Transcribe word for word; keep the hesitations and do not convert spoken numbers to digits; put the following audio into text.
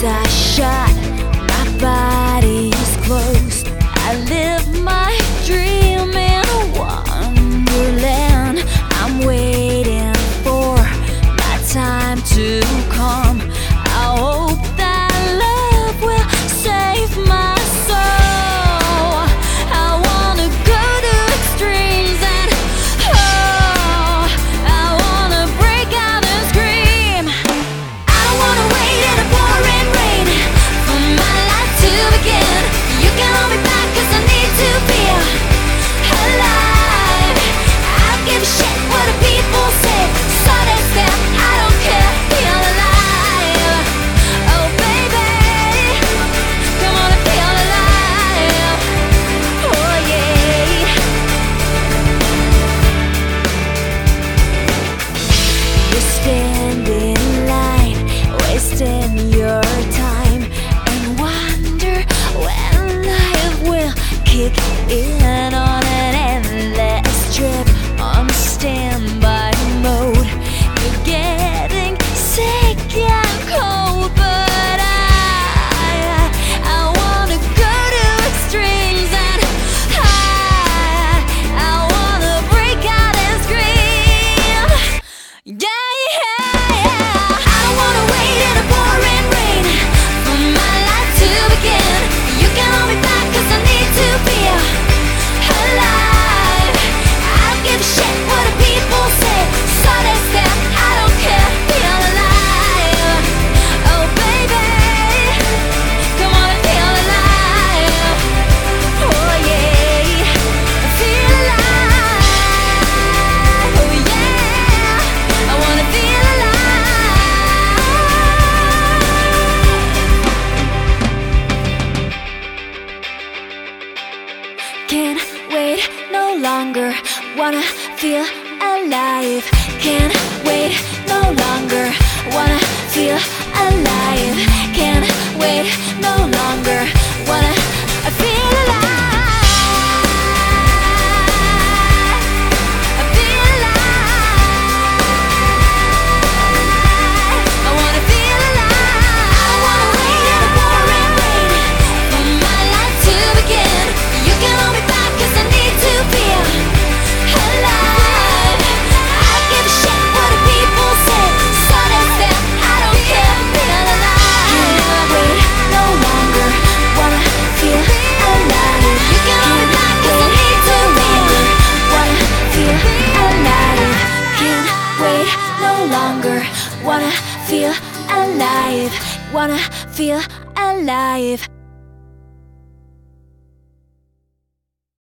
are shut, my body is closed. I live my dream in a wonderland. I'm waiting for my time to come. I hope that love will save my soul. I wanna go to extremes and oh, I wanna break out and scream. I don't wanna wait in the pouring rain for my life to begin. You can hold me back 'cause I need to be alive. I don't give a shit what the people say, so that's them, I don't care. Feel alive, oh baby, come on and feel alive, oh yeah. You stand in line, wasting your time, and wonder when life will kick in on an endless trip on standby mode. You're getting sick and cold, but I, I wanna go to extremes and I, I wanna break out and scream. Yeah, yeah, yeah. I don't wanna wait in the pouring rain for my life to begin. You can hold me back 'cause I need to be alive. I don't give a shit what the people say, so that's them, I don't care. Feel alive, oh baby, come on and feel alive, oh yeah. Feel alive, oh yeah. I wanna feel alive. Can't wait no longer, wanna feel alive. Can't wait no longer, wanna feel alive. Can't wait no longer, wanna feel alive. I feel alive, I wanna feel alive. I don't wanna wait in the pouring rain for my life to begin. You can hold me back 'cause I need to be alive. I don't give a shit what the people say, so that's them, I don't care. Feel alive. Can't wait no longer, wanna feel alive. You can hold me back 'cause I need to be wanna feel alive. Can't wait no longer, wanna feel alive. Wanna feel alive.